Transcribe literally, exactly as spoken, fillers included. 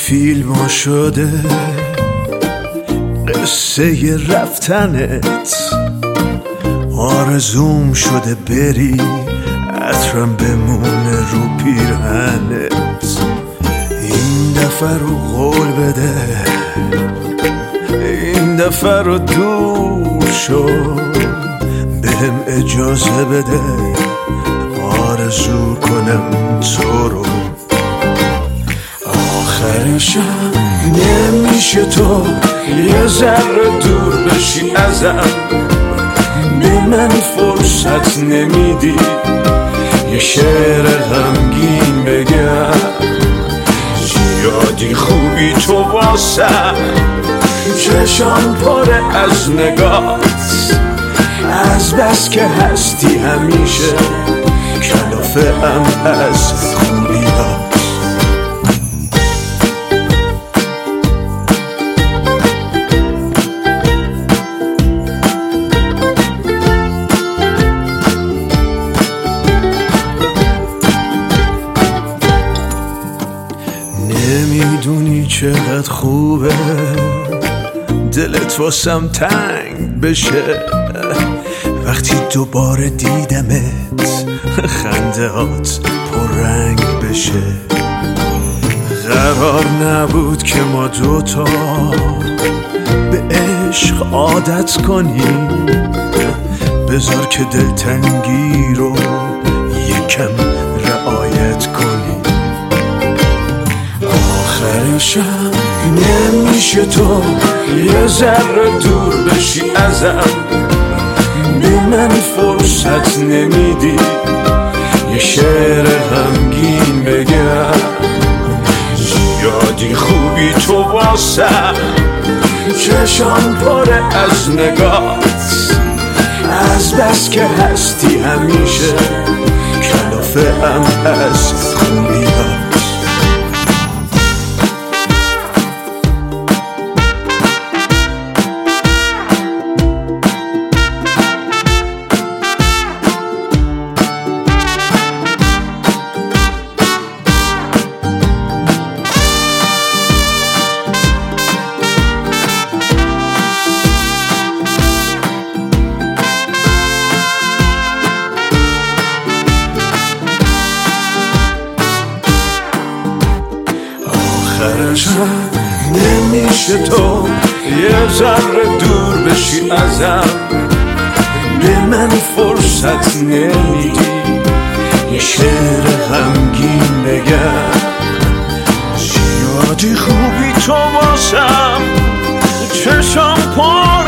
فیلم شده قصه رفتنت، آرزوم شده بری عطرم بمونه رو پیرهنت. این دفعه رو قول بده، این دفعه رو دور شو، بهم اجازه بده آرزو کنم تو رو. آخرشم نمیشه تو یه ذره دور بشی ازم، به من فرصت نمیدی یه شعر غمگین بگم. یادی خوبی تو واسم، چشام پره از نگات، از بس که هستی همیشه کلافه ام از خوبیات. نمیدونی چقدر خوبه دلت واسم تنگ بشه وقتی دوباره دیدمت، خندهات پررنگ بشه. قرار نبود که ما دوتا به عشق عادت کنیم، بذار که دلتنگی رو یکم رعایت کنیم. آخرشم نمیشه تو یه ذره دور بشی ازم، به من فرصت نمیدی یه شعر غمگین بگم. یادی خوبی تو واسم، چشام پره از نگات، از بس که هستی همیشه کلافه ام از خوبیات. آخرشم نمیشه تو یه ذره دور بشی ازم، به من فرصت نمیدی یه شعر غمگین بگم. یادی خوبی تو واسم، چشام پر